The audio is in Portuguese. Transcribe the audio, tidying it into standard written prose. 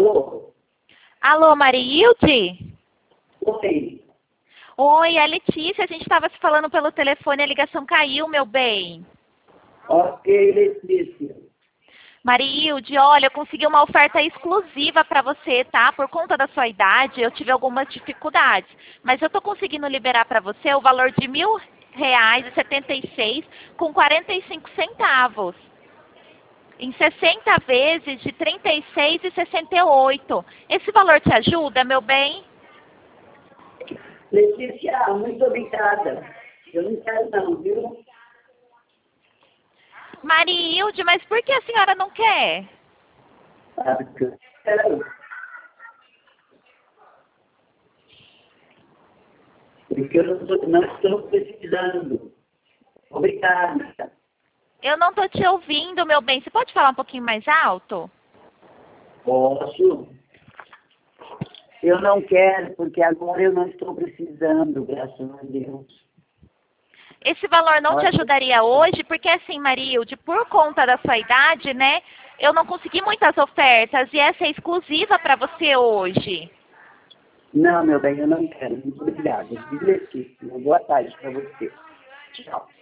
Alô? Alô, Marilde? Oi. Oi, é a Letícia. A gente estava se falando pelo telefone, a ligação caiu, meu bem. Ok, Letícia. Marilde, olha, eu consegui uma oferta exclusiva para você, tá? Por conta da sua idade, eu tive algumas dificuldades. Mas eu estou conseguindo liberar para você o valor de R$ 1.076 com 45 centavos. Em 60 vezes de 36,68. Esse valor te ajuda, meu bem? Letícia, muito obrigada. Eu não quero não, viu? Marilde, mas por que a senhora não quer? Sabe que eu quero. Porque eu não estou precisando. Obrigada. Eu não tô te ouvindo, meu bem. Você pode falar um pouquinho mais alto? Posso? Eu não quero, porque agora eu não estou precisando, graças a Deus. Esse valor não te ajudaria hoje, porque assim, Marilde, por conta da sua idade, né? Eu não consegui muitas ofertas e essa é exclusiva para você hoje. Não, meu bem, eu não quero. Muito obrigada. Letícia, boa tarde para você. Tchau.